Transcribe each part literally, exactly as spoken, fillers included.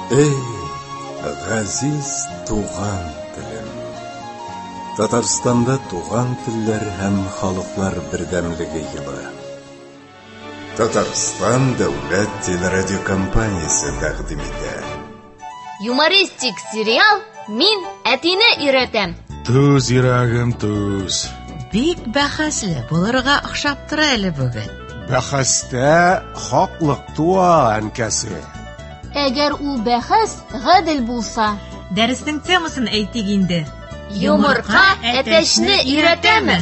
Эй, газиз туган телем. Татарстанда туган телләр һәм халыклар бердәмлеге елы. Татарстан дәүләт телерадиокомпаниясе тәкъдим итә. Юмористик сериал «Мин әтине өйрәтәм». Түз, йөрәгем, түз. Бик бәхәсле булырга охшап тора әле бүген. Бәхәстә хаклык туа, әнкәсе. Әгәр ул бәхәс гадел булса, дәрестең темасын әйтик инде. Йомырка әтәшне өйрәтәме?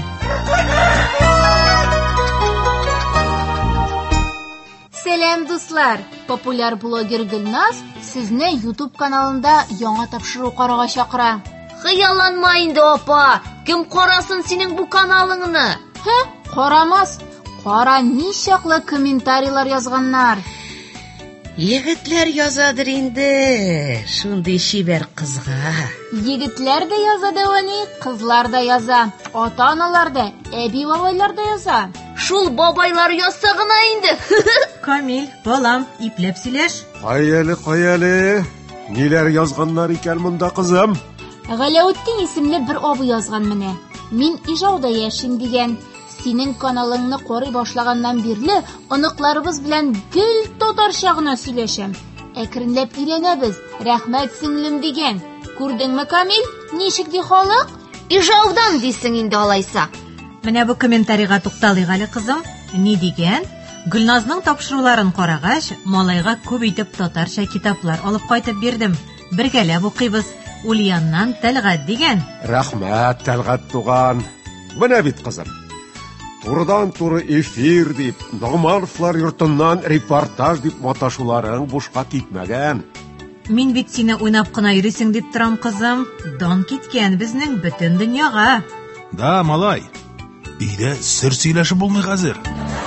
Сәлам, дуслар! Популяр блогер Гөлназ сезне YouTube каналында яңа тапшыру карарга чакыра. Хыялланма инде, апа. Кем карасын синең бу каналыңны? Хә, карамас. Кара ничаклы комментарийлар язганнар. Егетләр язадыр инде, шундый шибәр кызга. Егетләр дә яза дәвани, кызлар да яза, ата-аналар да, әби-бабайлар да яза. Шул бабайлар язса гына инде. Камил, балам, ипләп сөйләш. Каялы, каялы. Ниләр язганнар икән монда, кызым? Галәүетдин исемле бер абый язган менә. Мин Ижауда яшим дигән. Синең каналыңны карый башлаганнан бирле оныкларыбыз белән гел татарча гына сөйләшәм. Әкренләп өйрәнәбез. Рәхмәт сеңлем дигән. Күрдеңме, Камил? Ничек ди халык? Ижаудан дисең инде алайса. Менә бу комментарийга тукталыйк әле, кызым. Ни дигән? Гөлназның тапшыруларын карагач, малайга күп итеп татарча китаплар алып кайтып бирдем. Бергәләп укыйбыз. Ульяннан Тәлгать дигән. Рәхмәт, Тәлгать туган. Менә бит, кызым. Турыдан-туры эфир дип, Ногмановлар йортыннан репортаж дип маташуларың бушка китмәгән. Мин бит сине уйнап кына йөрисең дип торам, кызым. Дан киткән безнең бөтен дөньяга. Да, малай. Өйдә сер сөйләшеп булмый хәзер.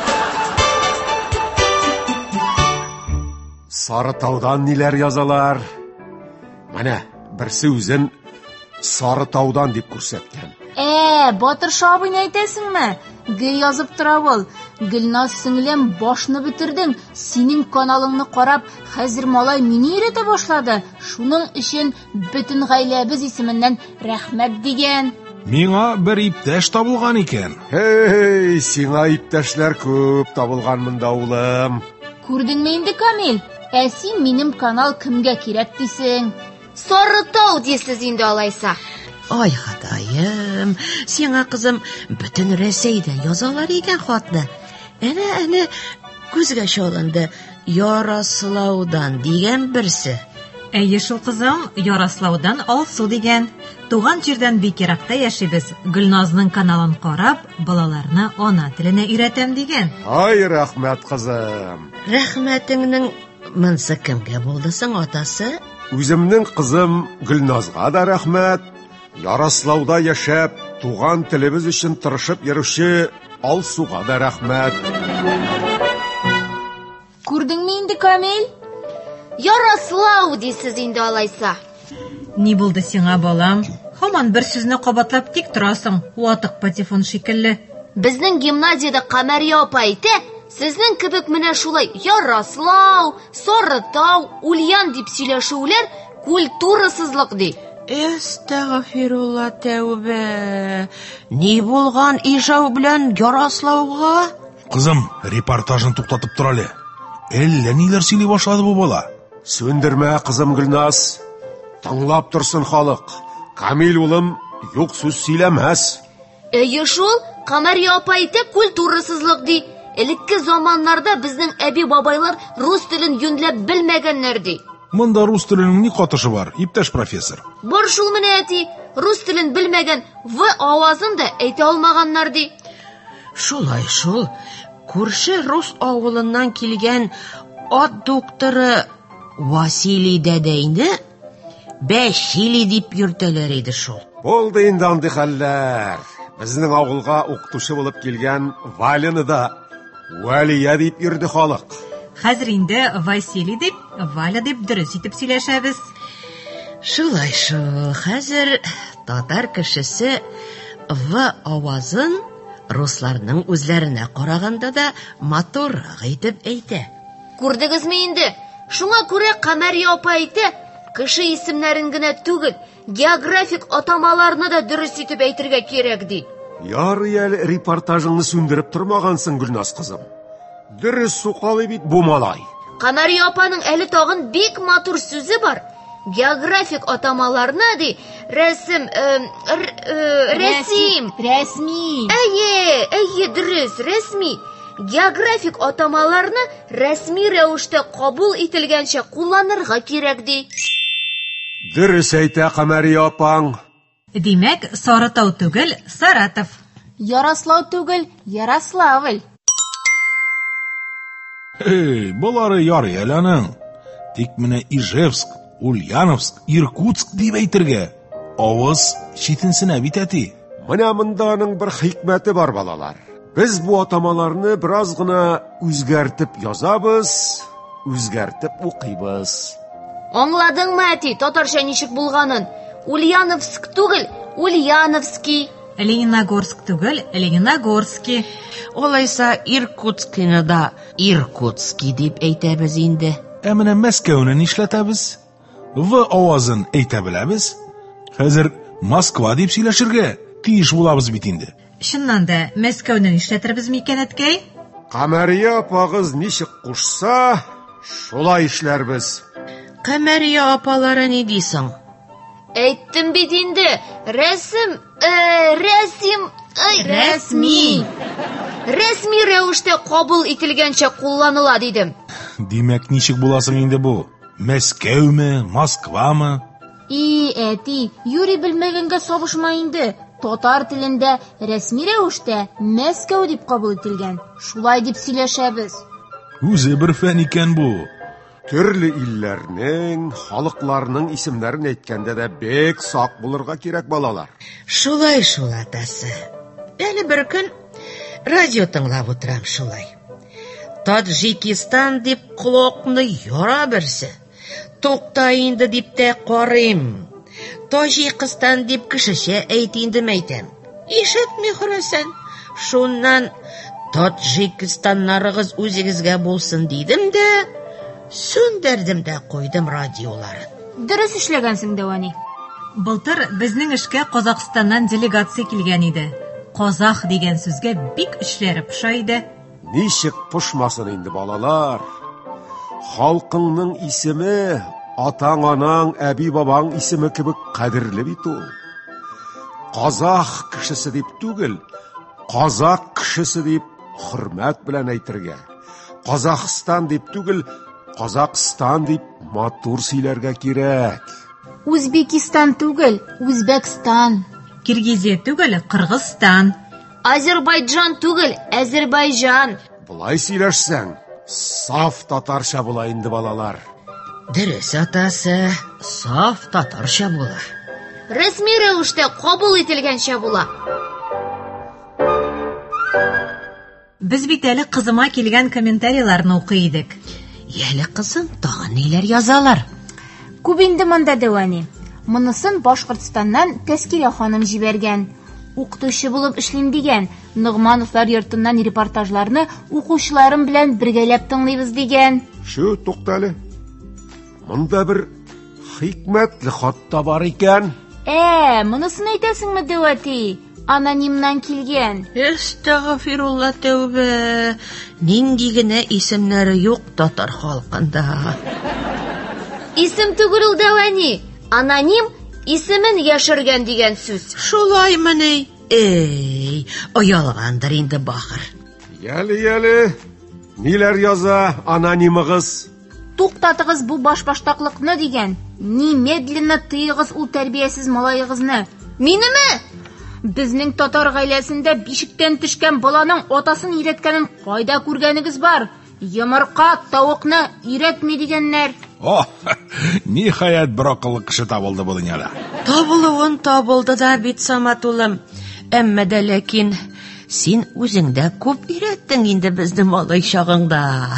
Сарытаудан ниләр язалар? Менә берсе үзен Сарытаудан дип күрсәткән. Ә, Батыр шабыйны әйтәсеңме? Гел язып тора ул. Гөлназ сеңлем, башны бетердең. Синең каналыңны карап, хәзер малай мине өйрәтә башлады. Шуның өчен бөтен гаиләбез исеменнән рәхмәт дигән. Миңа бер иптәш табылган икән. Хей, сиңа иптәшләр күп табылган монда, улым. Күрдеңме инде, Камил? Ә син минем канал кемгә кирәк дисең? Сарытау дисез инде алайса. Ай, хатаем, сиңа кызым бөтен Рәсәйдән язалар икән хатны. Әнә, әнә күзгә чалынды. Яраслаудан дигән берсе. Әйе шул, кызым, Яраслаудан Алсу дигән. Туган җирдән бик еракта яшибез. Гөлназның каналын карап, балаларны ана теленә өйрәтәм дигән. Ай, рәхмәт, кызым. Рәхмәтеңнең монсы кемгә булды соң, атасы? Үземнең кызым Гөлназга да рәхмәт. Яраслауда яшәп, туган телебез өчен тырышып йөрүче Алсуга да рәхмәт. Күрдеңме инде, Камил? Яраслау дисез инде алайса. Ни булды сиңа, балам? Һаман бер сүзне кабатлап тик торасың, ватык патефон шикелле. Безнең гимназиядә Камәрия апа әйтә, сезнең кебек менә шулай Яраслау, Сарытау, Ульян дип сөйләшүләр культурасызлык ди. Әстәгъфирулла, тәүбә. Ни булган Ижау белән Яраслауга? Кызым, репортажын туктатып тор әле. Әллә ниләр сөйли башлады бу бала? Сөндермә, кызым Гөлназ. Тыңлап торсын халык. Камил улым юк сүз сөйләмәс. Әйе шул, Камәрия апа әйтә культурасызлык ди. Элекке заманнарда безнең әби-бабайлар рус телен юньләп белмәгәннәр ди. Монда рус теленең ни катышы бар, иптәш профессор? Бар шул менә әти, рус телен белмәгән В авазын да әйтә алмаганнар ди. Шулай шул. Күрше рус авылыннан килгән ат докторы Василий дәдә инде Бәшили дип йөртәләр иде шул. Булды инде андый хәлләр. Безнең авылга укытучы булып килгән Валяны да Валия дип йөрде халык. Хәзер инде Василий дип, Валя дип дөрес итеп сөйләшәбез. Шулай шул. Хәзер татар кешесе В авазын русларның үзләренә караганда да матуррак итеп әйтә. Күрдегезме инде? Шуңа күрә Камәрия апа әйтә, кеше исемнәрен генә түгел, географик атамаларны да дөрес итеп әйтергә кирәк ди. Ярый әле репортажыңны сүндереп тормагансың, Гөлназ кызым. Дөрес сукалый бит бу малай. Камәрия апаның әле тагын бик матур сүзе бар. Географик атамаларны ди, рәсем, рәсим, рәсми. Әйе, әйе, дөрес, рәсми. Географик атамаларны рәсми рәвештә кабул ителгәнчә кулланырга кирәк ди. Дөрес әйтә Камәрия апаң. Димәк, Сарытау түгел, Саратов. Ярослау түгел, Ярославль. Эй, булары ярый әле аның. Тик менә Ижевск, Ульяновск, Иркутск дип әйтергә. Авыз читенсенә бит әти. Менә монда аның бер хикмәте бар, балалар. Без бу атамаларны бераз гына үзгәртеп язабыз, үзгәртеп укыйбыз. Аңладыңмы, әти, татарча ничек булганын? Ульяновск түгел, Ульяновский. Лениногорск түгел, Лениногорский. Олайса Иркутскины да Иркутский дип әйтәбез инде. Ә менә Мәскәүне нишләтәбез? В авазын әйтә беләбез. Хәзер Москва дип сөйләшергә тиеш булабыз бит инде. Шуннан да Мәскәүне нишләтербез микән, әткәй? Камәрия апагыз ничек кушса, шулай эшләрбез. Камәрия апалары ни дисең? Әйттем бит инде, рәсем, рәсим, Рәсми. Рәсми рәвештә кабул ителгәнчә кулланыла дидем. Димәк, ничек буласың инде бу? Мәскәүме, Москвамы? И, әти, юри белмәгәнгә сабышма инде. Татар телендә рәсми рәвештә Мәскәү дип кабул ителгән. Шулай дип сөйләшәбез. Үзе бер фән икән бу. Төрле илләрнең, халыкларның исемнәрен әйткәндә дә бек сак булырга кирәк, балалар. Шулай шул атасы. Әле бер көн радио тыңлап утырам шулай. Таджикистан дип колакны яра берсе. Тукта инде дип тә карыйм. Таҗикстан дип кешечә әйт инде мәйтәм. Ишетми хөрәсән. Шуннан Таджикистаннарыгыз үзегезгә булсын дидем дә, сүндердем дә куйдым радиоларын. Дөрес эшләгәнсең, Дәвани. Былтыр безнең эшкә Казакъстаннан делегация килгән иде. Казах дигән сүзгә бик эшләре пыша иде. Ничек пошмасын инде, балалар? Халкыңның исеме атаң-анаң, әби-бабаң исеме кебек кадерле бит ул. Казах кешесе дип түгел, Казак кешесе дип хөрмәт белән әйтергә. Казахстан дип түгел, Казакстан дип матур сөйләргә кирәк. Үзбекистан түгел, Үзбәкстан. Киргизия түгел, Кыргызстан. Азербайджан түгел, Азербайҗан. Булай сөйләшсәң, саф татарча була инде, балалар. Дөрес атасы, саф татарча булыр. Рәсми рәвештә кабул ителгәнчә була. Без бит әле кызыма килгән комментарийларны укый идек. Яле кызым, тагын ниләр язалар? Күп инде монда, Дәвани. Монысын Башкортстаннан Тәскирә ханым җибәргән. Укытучы булып эшлим дигән. Нугмановлар йортыннан репортажларны укучыларым белән бергәләп тыңлыйбыз дигән. Шу, туктале. Монда бер хикмәтле хатта бар икән. Ә, монысын әйтәсеңме, Дәвати? Анонимнан килгән. Әстәгъфирулла тәүбә. Нинди генә исемнәре юк татар халкында. Исем түгел ул, Дәвани. Аноним исемен яшергән дигән сүз. Шулаймы ни? Эй, оялгандыр инде бахыр. Яле-яле, ниләр яза анонимыгыз? Туктатыгыз бу башбаштаклыкны дигән. Немедленно тыйгыз ул тәрбиясез малайыгызны. Минеме? Безнең татар гаиләсендә бишектән төшкән баланың атасын өйрәткәнен кайда күргәнегез бар? Йомырка тавыкны өйрәтми дигәннәр. О, ниһаять бер акыллы кеше табылды бу дөньяда. Табылуын табылды да бит, Саматулым. Әмма дә ләкин син үзеңдә күп өйрәттең инде безне малай чагыңда.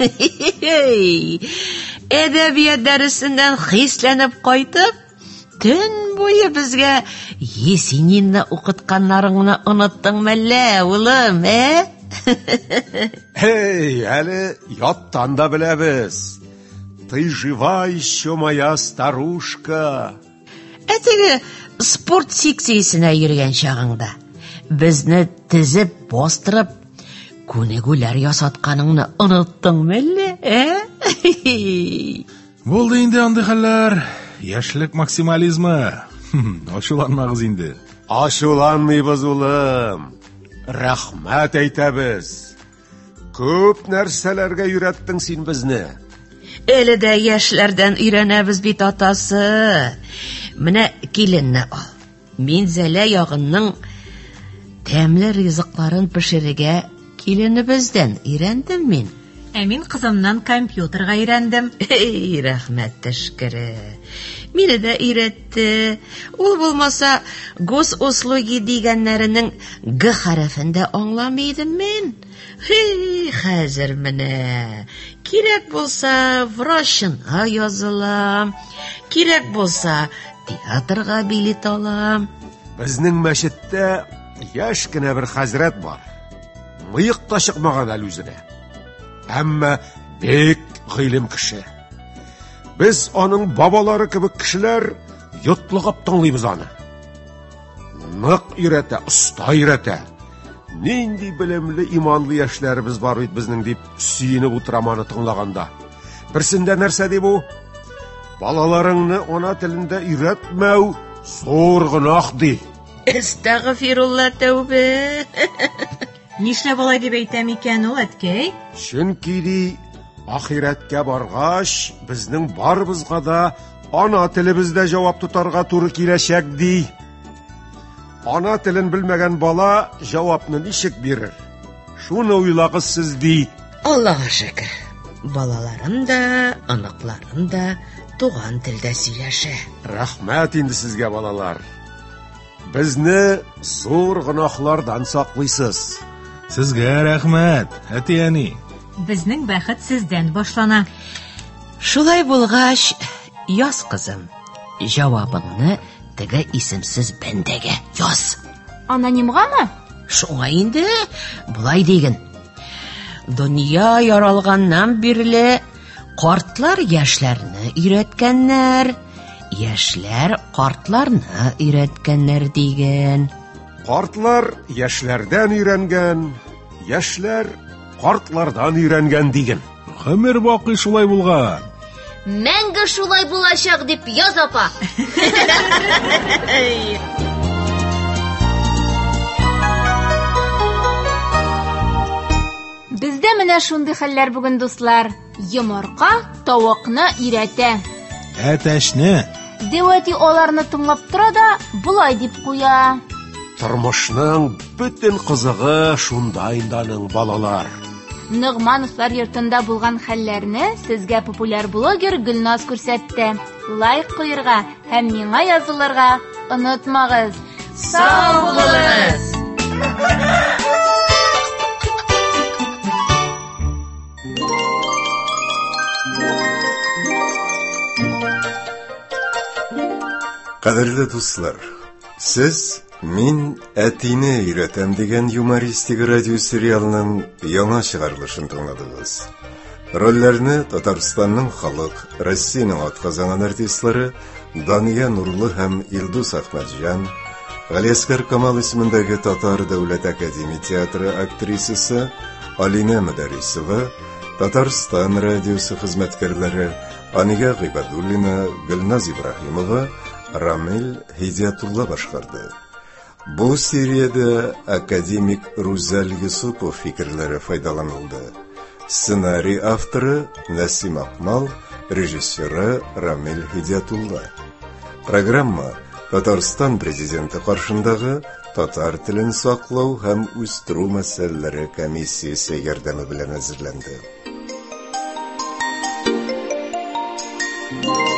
Әдәбият дәресеннән хисләнеп кайтып, төн буе безгә Есенинны укытканнарыңны оныттыңмы әллә, улым, ә? Hey, әле яттан да беләбез. Ты жива еще, моя старушка. Әтеге спорт секциясына йөргән чагыңда безне тезеп бастырып күнегүләр ясатканыңны оныттыңмы әллә? Ә? Булды инде андый хәлләр. Яшьлек максимализмы. Ачуланмагыз инде. Ачуланмыйбыз, улым. Рәхмәт әйтәбез. Күп нәрсәләргә өйрәттең син безне. Әле дә яшьләрдән өйрәнәбез бит, атасы. Менә киленне ал. Мин Зәлә ягынның тәмле ризыкларын пешерергә киленебездән өйрәндем мин. Ә мин кызымнан компьютерга өйрәндем. Эй, рәхмәт төшкере. Мине дә өйрәтте. Ул булмаса, госуслуги дигәннәренең г хәрефен дә аңламыйдым мин. Хей, хәзер менә. Кирәк булса, врачына язылам. Кирәк булса, театрга билет алам. Безнең мәчеттә яшь кенә бер хәзрәт бар. Мыек та чыкмаган әле үзенә. Әмма бик гыйлем кеше. Без аның бабалары кебек кешеләр йотлыгып тыңлыйбыз аны. Нык өйрәтә, оста өйрәтә. Нинди белемле, иманлы яшьләребез бар бит безнең, дип сөенеп утырам аны тыңлаганда. Берсендә нәрсә ди бу? Балаларыңны ана телендә өйрәтмәү зур гынах ди. Әстәгъфирулла, тәүбә. Нишләп алай дип әйтәм икән ул, әткәй? Чөнки ди, ахирәткә баргач, безнең барыбызга да ана телебездә җавап тотарга туры киләчәк ди. Ана телен белмәгән бала җавапны ничек бирер? Шуны уйлагыз сез ди. Аллаһка шөкер. Балаларым да, аныкларым да туган телдә сөйләшә. Рәхмәт инде сезгә, балалар. Безне зур гынахлардан саклыйсыз. Сезгә рәхмәт, әти-әни. Безнең бәхет сездән башлана. Шулай булгач, яз, кызым. Җавабыңны теге исемсез бәндәгә яз. Анонимгамы? Шуңа инде булай диген. Дөнья яралганнан бирле картлар яшьләрне өйрәткәннәр, яшьләр картларны өйрәткәннәр диген. Картлар яшьләрдән өйрәнгән, яшьләр картлардан өйрәнгән диген. Гомер бакый шулай булган. Мәңге шулай булачак дип яз, апа. Бездә менә шундый хәлләр бүген, дуслар. Йомырка тавыкны өйрәтә. Әтәшне. Дәвәти аларны тыңлап тора да булай дип куя. Тормышның бөтен кызыгы шунда инде аның, балалар. Нигъмановлар йортында булган хәлләрне сезгә популяр блогер Гөлназ күрсәтте. Лайк куярга һәм миңа язылырга онытмагыз. Сау булыгыз! Кадерле дуслар, сез «Мин әтине өйрәтәм» дигән юмористик радио сериалының яңа чыгарылышын тыңладыгыз. Рольләрне Татарстанның халык, Россиянең атказанган артистлары Дания Нурлы һәм Илдус Ахмаджан, Галиәскәр Камал исемендәге Татар дәүләт академия театры актрисасы Алина Мәдәрисова, Татарстан радиосы хезмәткәрләре Анигә Гыйбадуллина, Гөлназ Ибраһимова, Рамил Хидиятулла башкарды. Бу сериядә академик Рузаль Юсупов фикерләре файдаланылды. Сценарий авторы Насим Акмал, режиссеры Рамил Хидиятулла. Программа Татарстан президенты каршындагы татар телен саклау һәм үстерү мәсьәләләре комиссиясе ярдәме белән әзерләнде.